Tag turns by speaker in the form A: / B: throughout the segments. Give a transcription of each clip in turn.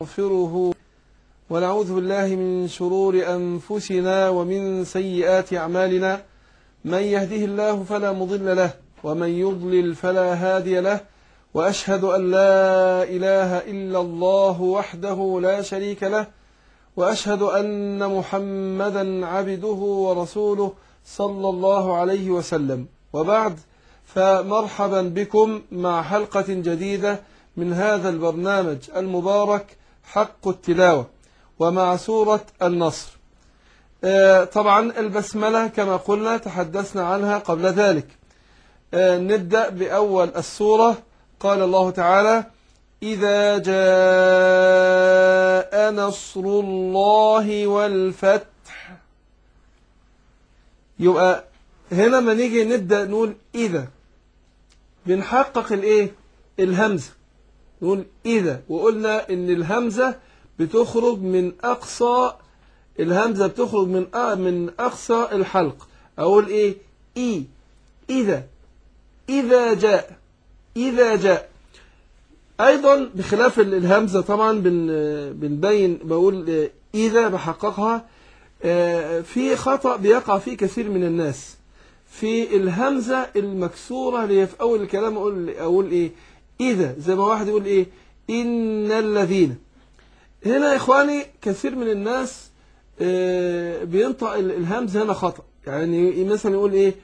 A: نستغفره ونعوذ بالله من شرور أنفسنا ومن سيئات أعمالنا. من يهده الله فلا مضل له ومن يضلل فلا هادي له، وأشهد أن لا إله إلا الله وحده لا شريك له، وأشهد أن محمدا عبده ورسوله صلى الله عليه وسلم. وبعد، فمرحبا بكم مع حلقة جديدة من هذا البرنامج المبارك حق التلاوة، ومع سورة النصر. طبعا البسملة كما قلنا تحدثنا عنها قبل ذلك. نبدأ بأول السورة. قال الله تعالى: إذا جاء نصر الله والفتح. يبقى هنا ما نيجي نبدأ نقول إذا، بنحقق الهمزة، نقول إذا، وقلنا إن الهمزة بتخرج من أقصى، الهمزة بتخرج من أقصى الحلق. أقول إذا جاء، إذا جاء. أيضا بخلاف الهمزة طبعا بنبين، بقول إذا بحققها. في خطأ بيقع فيه كثير من الناس في الهمزة المكسورة اللي هي في أول الكلام. أقول إذا، زي ما واحد يقول إن الذين. هنا يا إخواني كثير من الناس بينطق الهمزة هنا خطأ. يعني مثلا يقول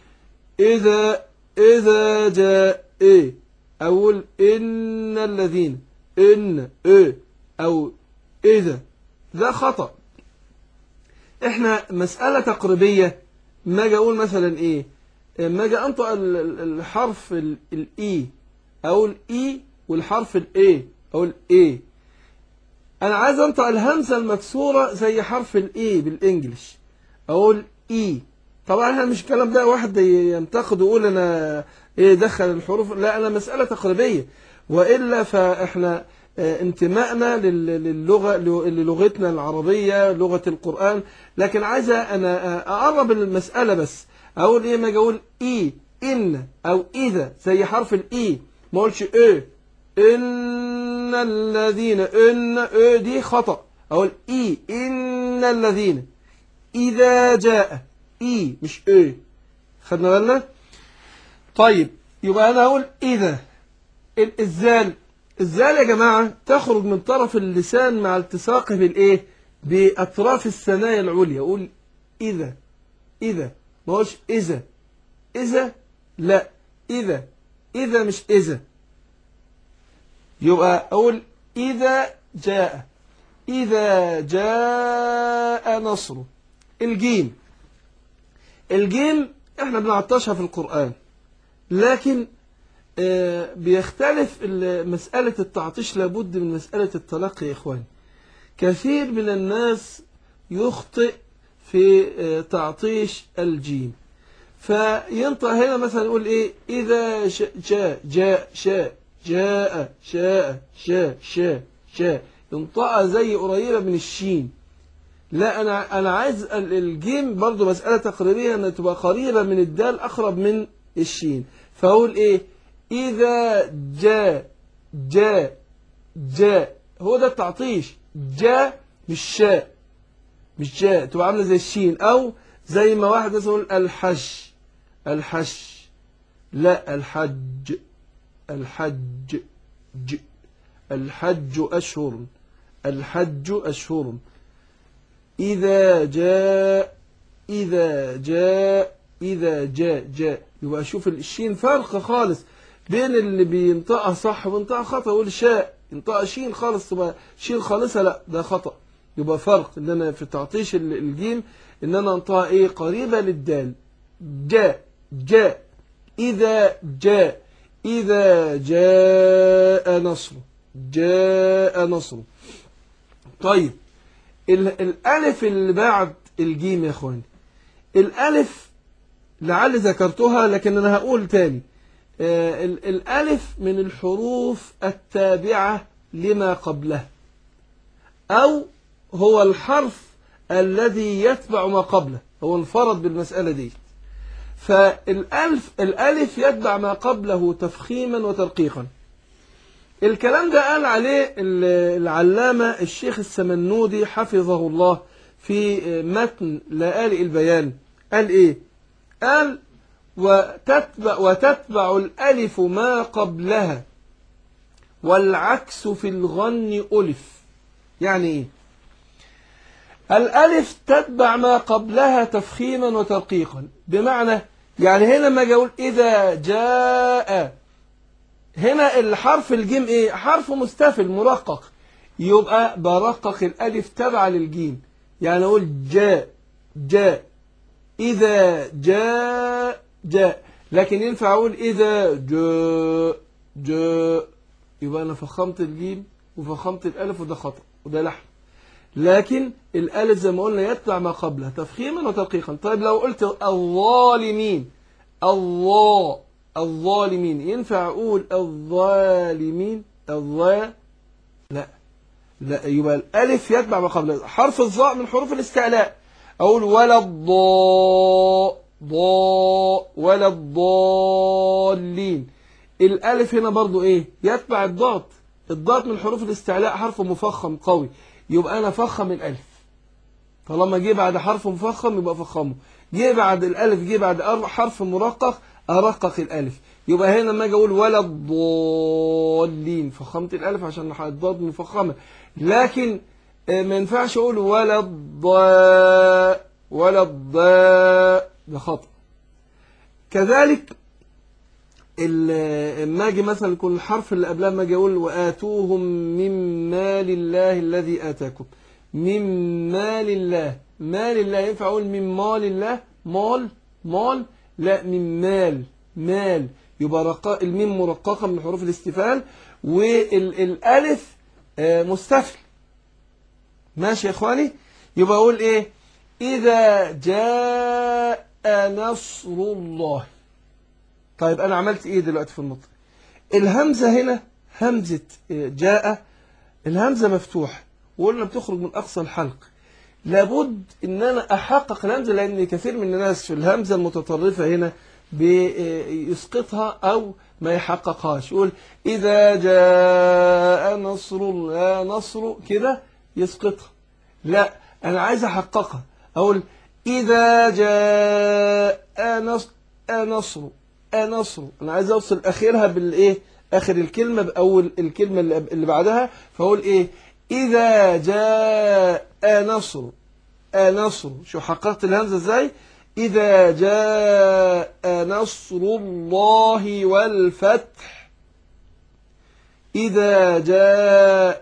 A: إذا جاء أقول إن الذين، إن أو إذا، ده خطأ. إحنا مسألة تقريبية. ما أجي أقول مثلا ما أجي أنطق الحرف الإي، أقول إي، والحرف الإي أقول أنا عايز أنطق الهمزة المكسورة زي حرف الإي بالإنجليش، أقول طبعا احنا مش الكلام ده واحد ينتقد ويقول أنا دخل الحروف. لا، أنا مسألة تقريبية، وإلا فإحنا انتمائنا للغة، للغتنا العربية، لغة القرآن. لكن عايز أنا أقرب المسألة بس. أقول ما أجي أقول إن أو إذا زي حرف الإي، ما أقولش إن الذين، إن دي خطأ. أقول إن الذين إذا جاء، مش خدنا بالنا؟ طيب، يبقى أنا أقول إذا. الزال يا جماعة تخرج من طرف اللسان مع التصاقه بأطراف الثنايا العليا. أقول إذا، ما هوش إذا، لا، إذا مش إذا. يبقى أقول إذا جاء نصر. الجيم احنا بنعطشها في القرآن، لكن بيختلف مسألة التعطيش. لابد من مسألة التلقي يا إخوان. كثير من الناس يخطئ في تعطيش الجيم، فينطق هنا مثلا يقول إذا جاء، ينطقها زي قريبة من الشين. لا، أنا عايز الجيم برضو مسألة تقريبية، أن تبقى قريبة من الدال، أقرب من الشين. فأقول إذا جاء، هو ده التعطيش. جاء مش شاء، مش جاء، تبقى عاملة زي الشين. أو زي ما واحد مثلا يقول الحج، لا، الحج أشهر. إذا جاء. يبقى شوف الشين فرق خالص بين اللي بينطقها صح وبينطقها خطأ. يقول شاء، ينطقها شين خالص، تبقى شين خالصة، لا، ده خطأ. يبقى فرق ان انا في تعطيش الجيم ان انا انطقها قريبة للدال. جاء. إذا جاء نصر. طيب، الألف اللي بعد الجيم يا اخواني، الألف لعل ذكرتها لكن أنا هقول تاني. الألف من الحروف التابعة لما قبله، أو هو الحرف الذي يتبع ما قبله. هو انفرد بالمسألة دي. فالألف يتبع ما قبله تفخيما وترقيقا. الكلام ده قال عليه العلامة الشيخ السمنودي حفظه الله في متن لآلئ البيان. قال إيه؟ قال وتتبع الألف ما قبلها والعكس في الغن ألف. يعني إيه؟ الألف تتبع ما قبلها تفخيما وترقيقا، بمعنى يعني هنا لما أجي أقول إذا جاء، هنا الحرف الجيم إيه؟ حرف مستفل مرقق، يبقى برقق الألف تبع للجيم. يعني أقول جاء جاء، إذا جاء جاء. لكن ينفع أقول إذا جاء جاء، يبقى أنا فخمت الجيم وفخمت الألف، وده خطأ وده لحن. لكن الألف زي ما قلنا يتبع ما قبلها تفخيما وترقيقا. طيب لو قلت الظالمين، الله الظالمين، ينفع أقول الظالمين الظا؟ لا لا، يبقى الألف يتبع ما قبلها. حرف الظاء من حروف الاستعلاء، أقول ولا الضاء ضاء ولا الضالين. الألف هنا برضو إيه؟ يتبع الضاد. الضاد من حروف الاستعلاء حرف مفخم قوي، يبقى أنا فخم الألف. طالما جه بعد حرف مفخم يبقى فخمه، جه بعد الألف جه بعد حرف مرقق أرقق الألف. يبقى هنا لما أجي أقول ولا الضالين فخمت الألف عشان الضاد مفخمة. لكن ما ينفعش أقول ولا الضاء ولا الضاء، ده خطأ. كذلك لما أجي مثلا يكون الحرف اللي قبلها لما أجي أقول وآتوهم من مال الله الذي آتاكم، من مال الله، مال الله ينفع أقول من مال الله مال مال؟ لا، من مال مال. يبقى الميم مرققة من حروف الاستفال، والألف مستفل. ماشي يا إخواني؟ يبقى أقول إيه؟ إذا جاء نصر الله. طيب أنا عملت إيه دلوقتي في النطق؟ الهمزة هنا همزة جاء، الهمزة مفتوحة وقلنا بتخرج من أقصى الحلق. لابد إن أنا أحقق الهمزة، لأن كثير من الناس في الهمزة المتطرفة هنا بيسقطها أو ما يحققهاش. يقول إذا جاء نصر الله نصر كده يسقطها. لا، أنا عايز أحققها، أقول إذا جاء نصر نصر. أنا عايز أوصل آخرها بالإيه؟ آخر الكلمة بأول الكلمة اللي بعدها، فأقول إيه؟ إذا جاء نصر نصر. شو حققت الهمزة إزاي؟ إذا جاء نصر الله والفتح. إذا جاء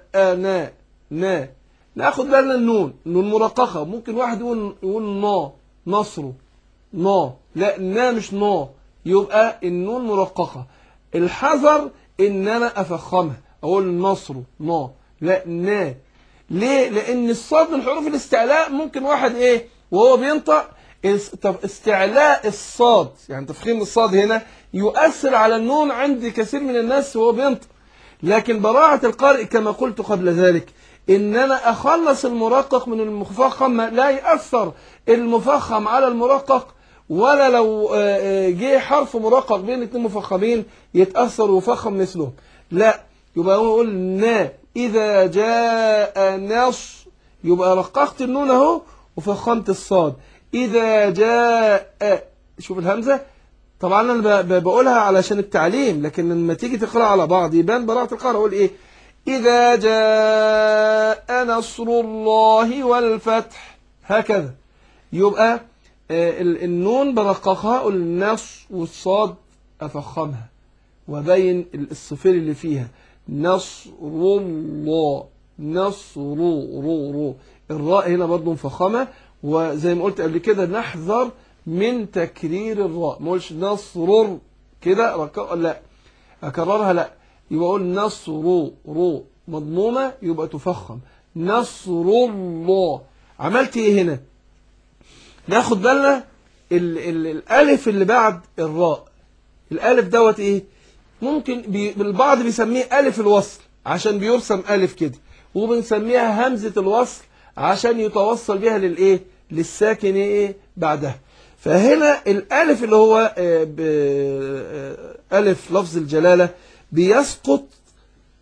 A: نا ناخد بالنا النون مرققة. ممكن واحد يقول نا نصر نا، لا نا مش نا، يبقى النون مرققة. الحذر إن أنا أفخمها، أقول نصر نا، لا نا. ليه؟ لأن الصاد من حروف الاستعلاء ممكن واحد إيه وهو بينطق استعلاء الصاد، يعني تفخيم الصاد هنا يؤثر على النون عند كثير من الناس وهو بينطق. لكن براعة القارئ كما قلت قبل ذلك إن أنا أخلص المرقق من المفخم، لا يأثر المفخم على المرقق، ولا لو جه حرف مرقق بين اثنين مفخمين يتأثر ويفخم مثلهم. لا، يبقى نقول نا. إذا جاء نصر يبقى رققت النون اهو وفخمت الصاد. إذا جاء، شوف الهمزة. طبعا أنا بقولها علشان التعليم، لكن لما تيجي تقرأ على بعض يبان براعة القارئ. أقول إيه؟ إذا جاء نصر الله والفتح، هكذا. يبقى النون برققها، النص والصاد أفخمها وبين الصفير اللي فيها. نصر الله نصر رو. الراء هنا برضو مفخمة، وزي ما قلت قبل كده نحذر من تكرير الراء. ما اقولش نصر كده لا أكررها، لا، يبقى أقول نصر رو مضمومة يبقى تفخم. نصر الله. عملت إيه هنا؟ ناخد بالنا الألف اللي بعد الراء، الألف دوت إيه؟ ممكن البعض بيسميه ألف الوصل عشان بيرسم ألف كده، وبنسميها همزة الوصل عشان يتوصل بها للإيه؟ للساكن إيه بعدها. فهنا الألف اللي هو ألف لفظ الجلالة بيسقط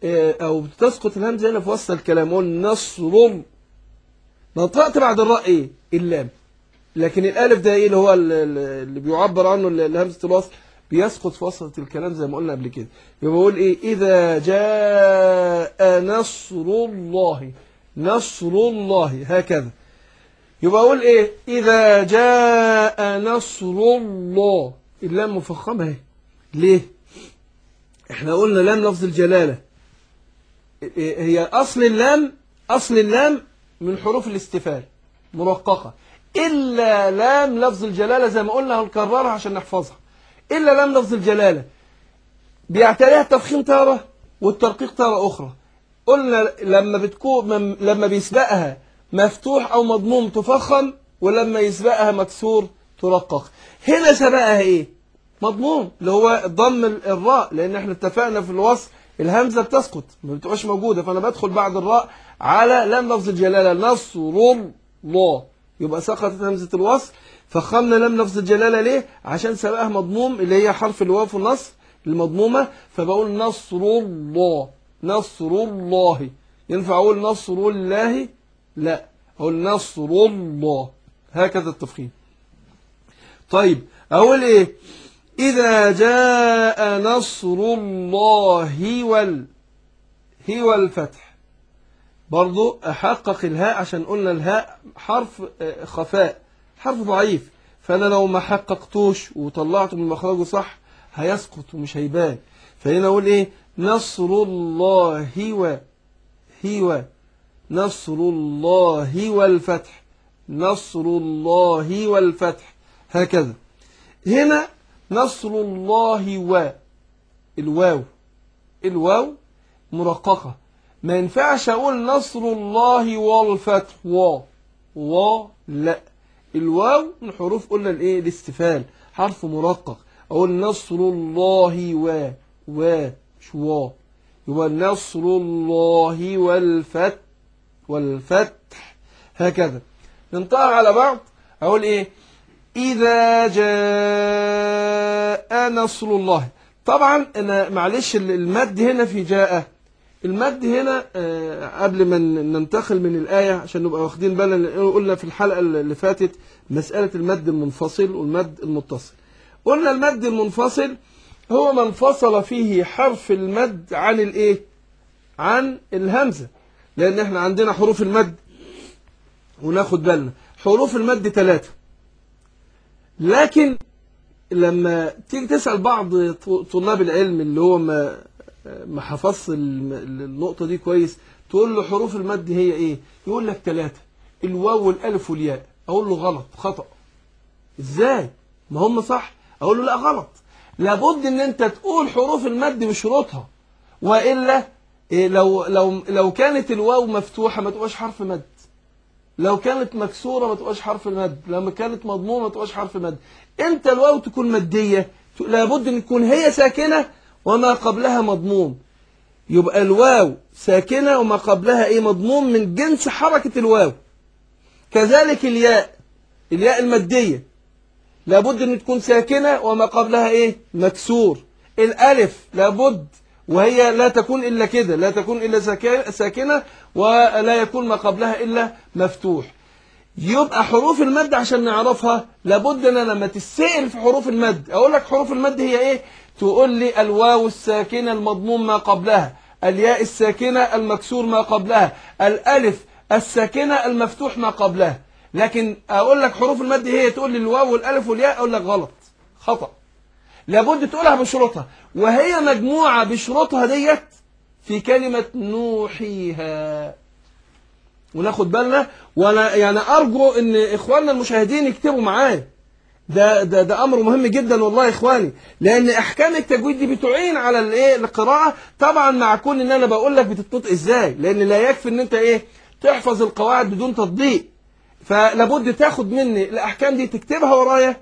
A: او بتسقط الهمزه هنا في وسط الكلام. قول نصر. نطقت بعد الراء ايه؟ اللام. لكن الالف ده ايه اللي هو اللي بيعبر عنه الهمزه الوصل، بيسقط في وسط الكلام زي ما قلنا قبل كده. يبقى بقول ايه؟ اذا جاء نصر الله. نصر الله هكذا. يبقى اقول ايه؟ اذا جاء نصر الله. اللام مفخمه اهي. ليه؟ احنا قلنا لام لفظ الجلاله هي اصل اللام من حروف الاستفهام مرققه، الا لام لفظ الجلاله زي ما قلنا هنكررها عشان نحفظها. الا لام لفظ الجلاله بيعتريها التفخيم تاره والترقيق تاره اخرى. قلنا لما بيسبقها مفتوح او مضموم تفخم، ولما يسبقها مكسور ترقق. هنا سبقها ايه؟ مضموم، اللي هو ضم الراء، لان احنا اتفقنا في الوصل الهمزه بتسقط ما بتبقاش موجوده، فانا بدخل بعد الراء على لام لفظ الجلاله نصر الله، يبقى سقطت همزه الوصل. فخمنا لام لفظ الجلاله ليه؟ عشان سبقها مضموم اللي هي حرف الواو في النصر المضمومه، فبقول نصر الله. نصر الله. ينفع اقول نصر الله؟ لا، اقول نصر الله. هكذا التفخيم. طيب اقول ايه؟ اذا جاء نصر الله والفتح. برضو احقق الهاء عشان قلنا الهاء حرف خفاء، حرف ضعيف، فانا لو ما حققتوش وطلعته من مخرجه صح هيسقط ومش هيبان. فهنا اقول ايه؟ نصر الله نصر الله والفتح. نصر الله والفتح. هكذا. هنا نصر الله الواو مرققة، ما ينفعش اقول نصر الله والفتح لا، الواو من حروف قلنا الايه؟ الاستفهام، حرف مرقق. اقول نصر الله مش يبقى نصر الله والفتح. هكذا ننطقها على بعض. اقول ايه؟ اذا جاء نصر الله. طبعا انا معلش المد هنا في جاء، المد هنا قبل ما ننتقل من الآية عشان نبقى واخدين بالنا، قلنا في الحلقة اللي فاتت مسألة المد المنفصل والمد المتصل. قلنا المد المنفصل هو ما انفصل فيه حرف المد عن الايه؟ عن الهمزة، لأن احنا عندنا حروف المد، وناخد بالنا حروف المد 3. لكن لما تيجي تسأل بعض طلاب العلم اللي هو ما حفظش النقطة دي كويس، تقول له حروف المد هي ايه؟ يقول لك 3، الواو والالف والياء. اقول له غلط، خطأ. ازاي؟ ما هم صح. اقول له لا، غلط. لابد ان انت تقول حروف المد بشروطها، والا لو كانت الواو مفتوحة ما تبقاش حرف مد، لو كانت مكسورة ما تبقاش حرف مد، لما كانت مضمومة ما تبقاش حرف مد. انت الواو تكون مدية لابد ان تكون هي ساكنة وما قبلها مضموم. يبقى الواو ساكنة وما قبلها ايه؟ مضموم، من جنس حركة الواو. كذلك الياء المادية لابد ان تكون ساكنة وما قبلها ايه؟ مكسور. الالف لابد وهي لا تكون الا كده، لا تكون الا ساكنة، ولا يكون ما قبلها الا مفتوح. يبقى حروف المد عشان نعرفها لابد ان انا لما تسأل في حروف المد اقول لك حروف المد هي ايه؟ تقول لي الواو الساكنة المضموم ما قبلها، الياء الساكنة المكسور ما قبلها، الالف الساكنة المفتوح ما قبلها. لكن اقول لك حروف المد هي، تقول لي الواو والالف والياء، اقول لك غلط، خطأ. لابد تقولها بشروطها، وهي مجموعة بشروطها ديت في كلمة نوحيها. وناخد بالنا، وانا يعني ارجو ان اخواننا المشاهدين يكتبوا معايا. ده امر مهم جدا والله يا اخواني، لان احكام التجويد دي بتعين على الايه؟ القراءه. طبعا مع كون ان انا بقول لك بتتنطق ازاي، لان لا يكفي ان انت ايه؟ تحفظ القواعد بدون تطبيق. فلابد تاخد مني الاحكام دي تكتبها ورايا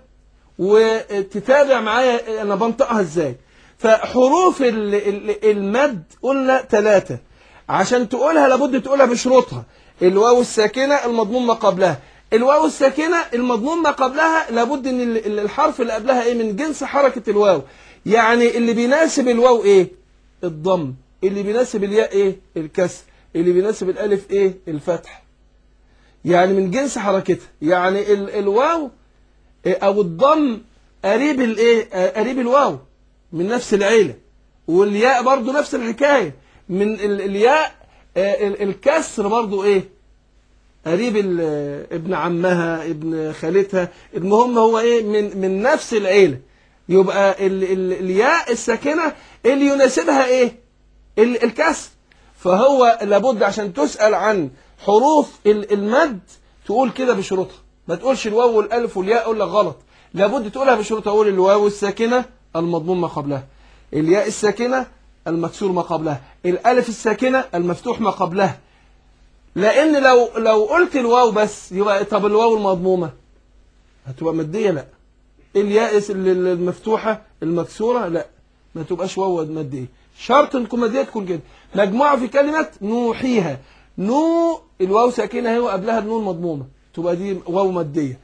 A: وتتابع معايا انا بنطقها ازاي. فحروف المد قلنا 3، عشان تقولها لابد تقولها بشروطها. الواو الساكنة المضموم ما قبلها، الواو الساكنة المضموم ما قبلها لابد ان الحرف اللي قبلها ايه؟ من جنس حركة الواو. يعني اللي بيناسب الواو ايه؟ الضم. اللي بيناسب الياء ايه؟ الكسر. اللي بيناسب الالف ايه؟ الفتح. يعني من جنس حركتها. يعني الواو او الضم قريب الايه؟ قريب الواو من نفس العيله. والياء برضو نفس الحكايه من الياء. الكسر برضو ايه؟ قريب ابن عمها، ابن خالتها. المهم هو ايه؟ من نفس العيله. يبقى الياء الساكنه اللي يناسبها ايه؟ الكسر. فهو لابد عشان تسأل عن حروف المد تقول كده بشروطها. ما تقولش الواو والالف والياء اقول لك غلط. لابد تقولها بشروطها. اقول الواو الساكنه المضموم ما قبلها، الياء الساكنه المكسور ما قبلها، الالف الساكنه المفتوح ما قبلها. لان لو قلت الواو بس يبقى طب الواو المضمومه هتبقى ماديه؟ لا. الياء المفتوحه المكسوره لا، ما تبقاش واو ماديه. شرط تكون ماديه تكون كده. مجموعه في كلمه نوحيها. الواو ساكنه هو قبلها النون مضمومه تبقى دي واو ماديه.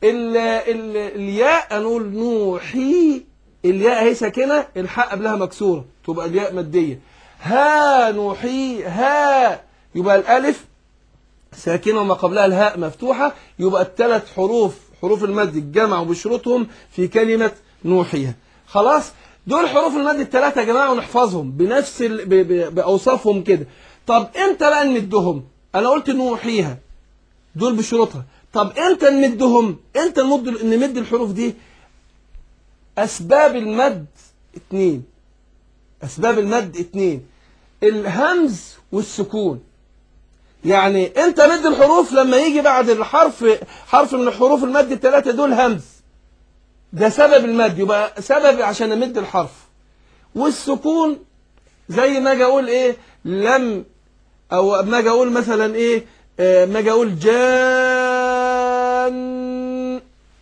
A: الياء نقول نوحي، الياء هي ساكنه الحاء قبلها مكسوره تبقى الياء ماديه. ها نوحي ها يبقى الالف ساكنه وما قبلها الهاء مفتوحه. يبقى الثلاث حروف المد اتجمعوا بشروطهم في كلمه نوحيها. خلاص. دول حروف المد الثلاثه يا جماعه ونحفظهم بنفس باوصافهم كده. طب امتى بقى نمدهم؟ انا قلت نوحيها دول بشروطها. طب امتى نمدهم؟ امتى نمد الحروف دي؟ اسباب المد اتنين. اسباب المد اتنين: الهمز والسكون. يعني انت مد الحروف لما يجي بعد حرف من الحروف المد الثلاثه دول همز، ده سبب المد، يبقى سبب عشان امد الحرف. والسكون زي ما اجي اقول ايه؟ لم، او ما اجي اقول مثلا ايه؟ ما اجي اقول جان،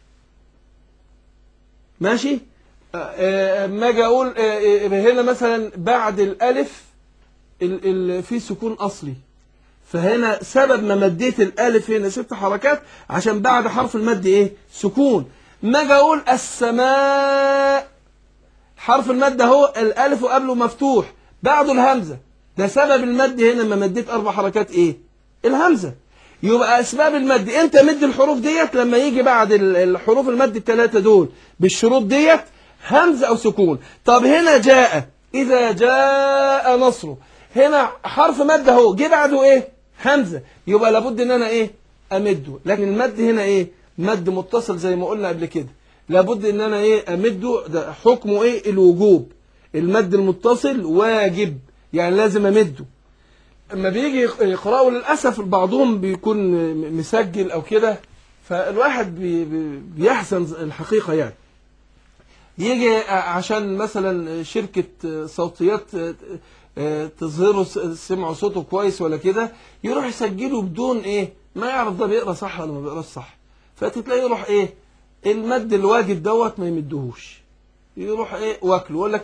A: ماشي. ما اجي اقول هنا مثلا بعد الالف في سكون اصلي، فهنا سبب ما مديت الالف هنا 6 حركات عشان بعد حرف المد ايه؟ سكون. ما اجي اقول السماء، حرف المد اهو الالف وقبله مفتوح بعده الهمزه، ده سبب المد هنا ما مديت 4 حركات ايه؟ الهمزه. يبقى اسباب المد انت مد الحروف ديت لما يجي بعد الحروف المد الثلاثه دول بالشروط ديت همزه او سكون. طب هنا جاء، اذا جاء نصره، هنا حرف مد اهو جه بعده ايه؟ همزه. يبقى لابد ان انا ايه؟ امده. لكن المد هنا ايه؟ مد متصل زي ما قلنا قبل كده. لابد ان انا ايه؟ امده. ده حكمه ايه؟ الوجوب. المد المتصل واجب، يعني لازم امده. اما بيجي يقرأوا للأسف بعضهم بيكون مسجل أو كده، فالواحد بيحزن الحقيقة. يعني يجي عشان مثلا شركة صوتيات تظهره سمعوا صوته كويس ولا كده، يروح يسجله بدون ايه؟ ما يعرف ده بيقرأ صح ولا ما بيقراش صح. فتتلاقي يروح ايه؟ المد الواجب دوت ما يمدهوش، يروح ايه؟ واكله. يقول لك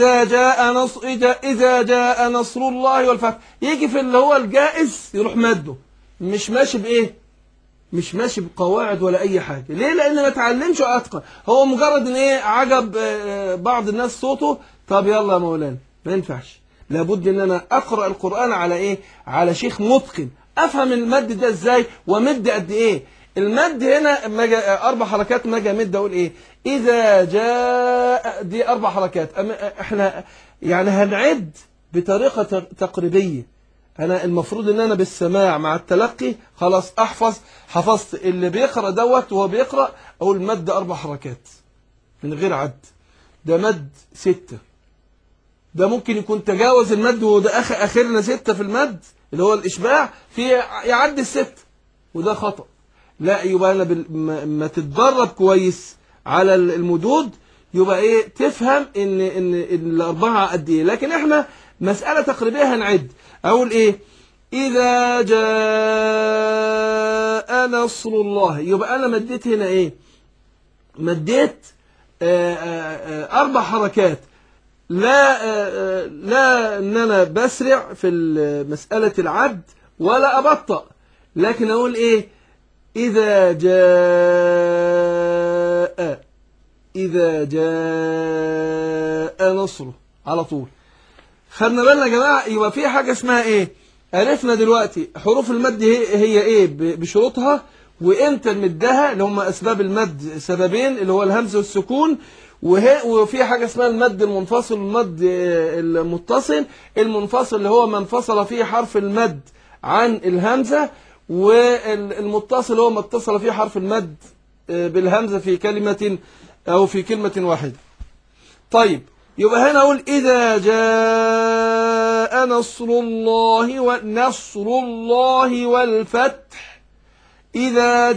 A: اذا جاء نصر الله والفتح، يجي في اللي هو الجائز يروح مده. مش ماشي بايه؟ مش ماشي بقواعد ولا اي حاجه. ليه؟ لان ما اتعلمش اتقن. هو مجرد ان ايه؟ عجب بعض الناس صوته، طب يلا يا مولانا. ما ينفعش. لابد ان انا اقرا القران على ايه؟ على شيخ متقن، افهم المد ده ازاي ومد قد ايه. المد هنا ما 4 حركات، ما اجي امد اقول ايه؟ اذا جاء، دي 4 حركات. احنا يعني هنعد بطريقه تقريبيه. انا المفروض ان انا بالسماع مع التلقي خلاص حفظت اللي بيقرا دوت وهو بيقرا. اقول مد 4 حركات من غير عد، ده مد 6. ده ممكن يكون تجاوز المد وده اخرنا 6 في المد اللي هو الاشباع في يعدي ال6، وده خطأ. لا، يبقى انا ما تتدرب كويس على المدود يبقى ايه؟ تفهم ان الاربعه قد ايه. لكن احنا مساله تقريبيه هنعد. اقول ايه؟ اذا جاء نصر الله، يبقى انا مديت هنا ايه؟ مديت 4 حركات. لا ان انا بسرع في مساله العد ولا ابطأ، لكن اقول ايه؟ إذا جاء نصره على طول. خدنا بالنا يا جماعة. يبقى في حاجة اسمها ايه؟ عرفنا دلوقتي حروف المد هي ايه بشروطها، وامتى نمدها، اللي هم اسباب المد سببين، اللي هو الهمز والسكون. وفي حاجة اسمها المد المنفصل والمد المتصل. المنفصل اللي هو ما انفصل فيه حرف المد عن الهمزة، والمتصل هو ما اتصل فيه حرف المد بالهمزة في كلمة أو في كلمة واحدة. طيب يبقى هنا أقول إذا جاء نصر الله والفتح. إذا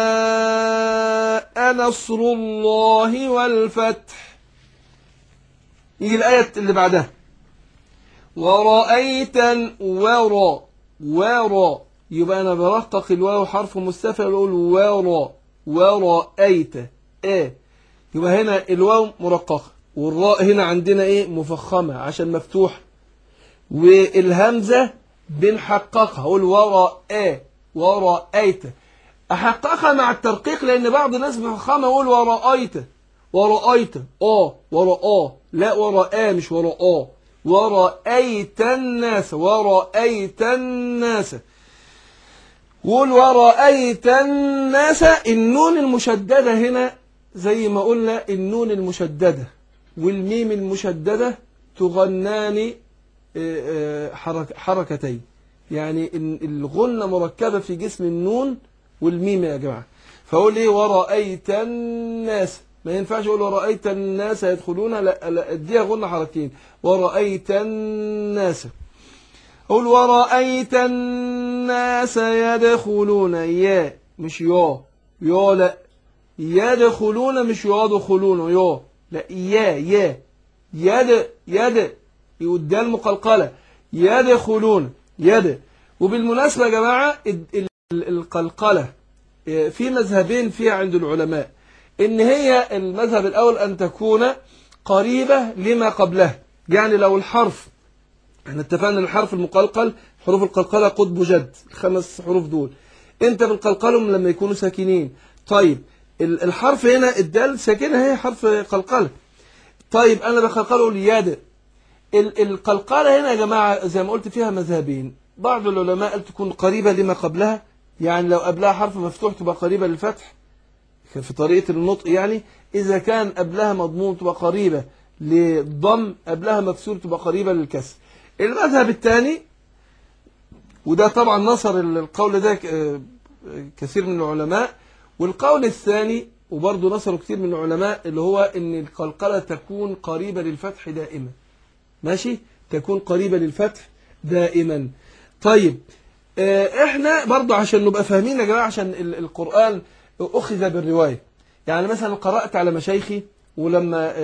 A: جاء نصر الله والفتح. يجي الآية اللي بعدها ورأيت ورا. يبقى أنا برقق الواو حرف مستفعل أقول ورأيت يبقى هنا الواو مرققة، والراء هنا عندنا ايه مفخمة عشان مفتوح، والهمزة بنحققها اقول ورأيت. احققها مع الترقيق لان بعض الناس بفخمة يقول ورأيت لا ورأى مش ورأى. ورأيت الناس قول ورأيت الناس. النون المشددة هنا زي ما قلنا النون المشددة والميم المشددة تغنان حركتين، يعني الغنة مركبة في جسم النون والميم يا جماعة. فأقول إيه ورأيت الناس، ما ينفعش أقول ورأيت الناس يدخلون، لا اديها غنة حركتين. ورأيت الناس أقول ورأيت الناس يدخلون يا مش يا لا يدخلون مش يدخلون لا يا يد يوديها المقلقلة يدخلون يد. وبالمناسبة يا جماعة القلقلة في مذهبين فيها عند العلماء، إن هي المذهب الأول أن تكون قريبة لما قبلها. يعني لو الحرف احنا اتفقنا الحرف المقلقل حروف القلقلة قطب جد، الخمس حروف دول انت بالقلقلهم لما يكونوا ساكنين. طيب الحرف هنا الدال ساكنة هي حرف قلقلة. طيب انا بقلقله اليد. القلقلة هنا يا جماعة زي ما قلت فيها مذهبين. بعض العلماء قال تكون قريبة لما قبلها، يعني لو قبلها حرف مفتوح تبقى قريبة للفتح في طريقة النطق. يعني إذا كان قبلها مضموم تبقى قريبة للضم، قبلها مكسور تبقى قريبة للكسر. المذهب الثاني وده طبعا نصر القول ده كثير من العلماء، والقول الثاني وبرضه نصره كثير من العلماء اللي هو ان القلقلة تكون قريبة للفتح دائما. ماشي، تكون قريبة للفتح دائما. طيب احنا برضه عشان نبقى فاهمين يا جماعة، عشان القرآن أخذ بالرواية. يعني مثلا قرأت على مشايخي ولما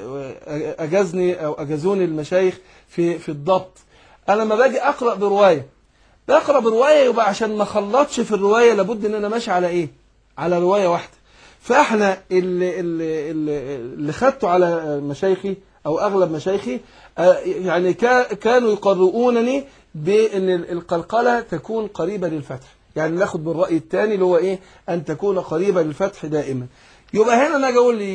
A: أجازني أو أجازوني المشايخ في الضبط، أنا لما باجي أقرأ برواية بقرأ برواية، يبقى عشان ما خلطش في الرواية لابد إن أنا ماشي على إيه؟ على رواية واحدة. فإحنا اللي خدته على مشايخي أو أغلب مشايخي يعني كانوا يقرؤونني بأن القلقلة تكون قريبة للفتح. يعني ناخد بالرأي الثاني اللي هو إيه؟ أن تكون قريبة للفتح دائما. يبقى هنا أنا أجي أقول لي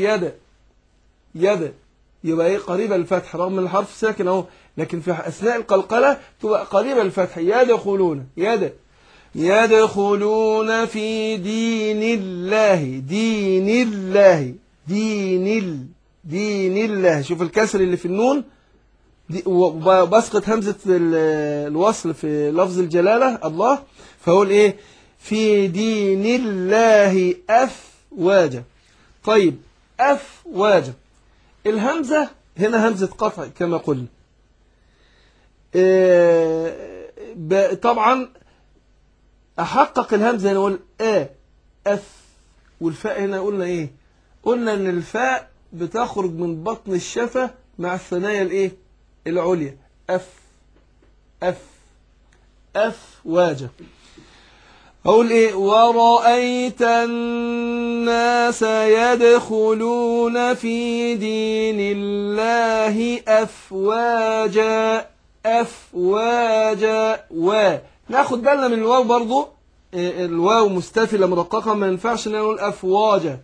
A: يد يبقى إيه؟ قريبة للفتح رغم الحرف ساكن أهو، لكن في أثناء القلقلة تبقى قريبة للفتح. يدخلون في دين الله. شوف الكسر اللي في النون وبسقط همزة الوصل في لفظ الجلالة الله. فأقول إيه؟ في دين الله أفواجا. طيب أفواجا، الهمزة هنا همزة قطع كما قلنا. طبعا أحقق الهمزة هنا نقول أف، والفاء هنا قلنا إيه؟ قلنا إن الفاء بتخرج من بطن الشفة مع الثنايا الإيه؟ العليا. أفواجا. أقول إيه؟ ورأيت الناس يدخلون في دين الله أفواجا. ناخد بالنا من الواو برضو، الواو مستفلة مرققة، ما ينفعش نقول أفواجا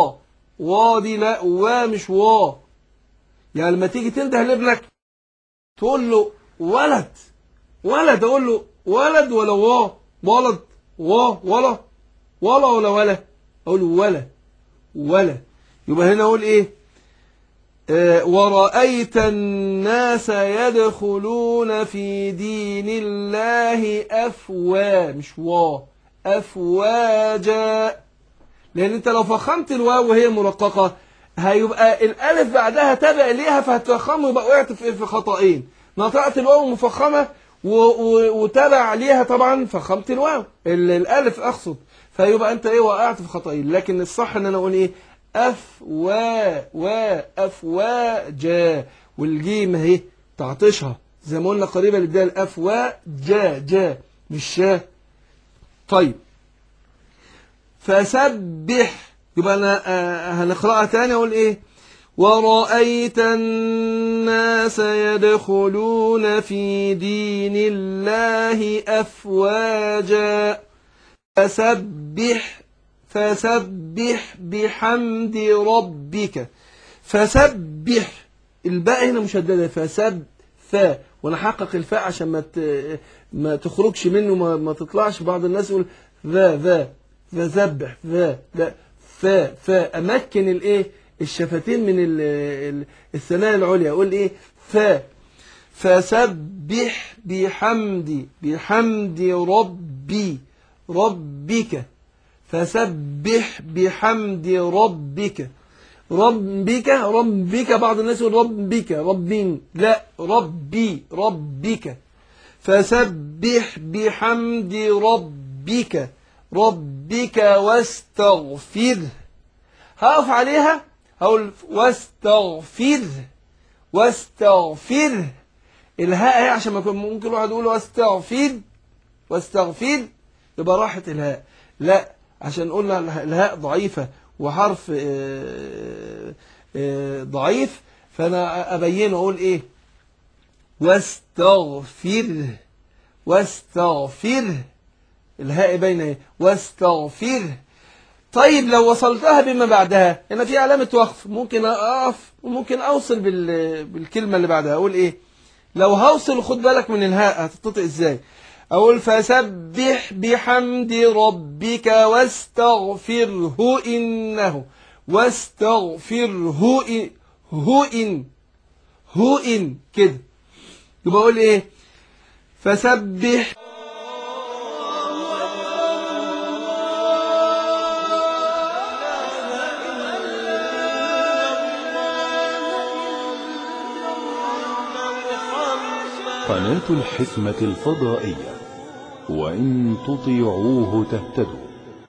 A: وا دي لا، وا مش وا. يعني لما تيجي تنده لابنك تقول له ولد، ولد، أقول له ولد ولا ولد ولا ولا أقول ولا ولا. يبقى هنا أقول إيه؟ ورأيت الناس يدخلون في دين الله مش أفواجا. لأن أنت لو فخمت الواو وهي مرققة هيبقى الألف بعدها تابع ليها فهتفخمه، يبقى وقعت في خطأين. نطقت الواو مفخمة وتابع ليها طبعا فخمت الواو الألف أقصد، فيبقى أنت إيه وقعت في خطأين. لكن الصح إن أنا أقول إيه؟ أفواجا، والجيم اهي تعطشها زي ما قلنا قريبة للدال الأفواجا مش شا. طيب فسبح، يبقى أنا هنقرأها تاني. أقول إيه؟ ورأيت الناس يدخلون في دين الله أفواجا فسبح بحمد ربك. فسبح، الباء هنا مشددة، وانا حقق الفاء عشان ما تخرجش منه، ما تطلعش. بعض الناس يقول فسبح لا امكن الايه الشفتين من الثنايا العليا. اقول ايه؟ فسبح بحمد ربك. فسبح بحمد ربك. بعض الناس يقول ربين، لا ربك. فسبح بحمد ربك واستغفره. هقف عليها هقول واستغفره. الهاء هي عشان ما يكون ممكن واحد يقول واستغفر يبقى راحت الهاء، لا عشان قلنا الهاء ضعيفة وحرف ضعيف، فأنا أبينه أقول إيه؟ واستغفره. الهاء باينة إيه؟ واستغفره. طيب لو وصلتها بما بعدها هنا في علامة وقف، ممكن أقف وممكن أوصل بالكلمة اللي بعدها. أقول إيه؟ لو هوصل خد بالك من الهاء هتتنطق إزاي. أقول فسبح بحمد ربك واستغفره إنه هو إن كده. يبقى أقول إيه؟ فسبح
B: قناة الحكمة الفضائية، وإن تطيعوه تهتدوا.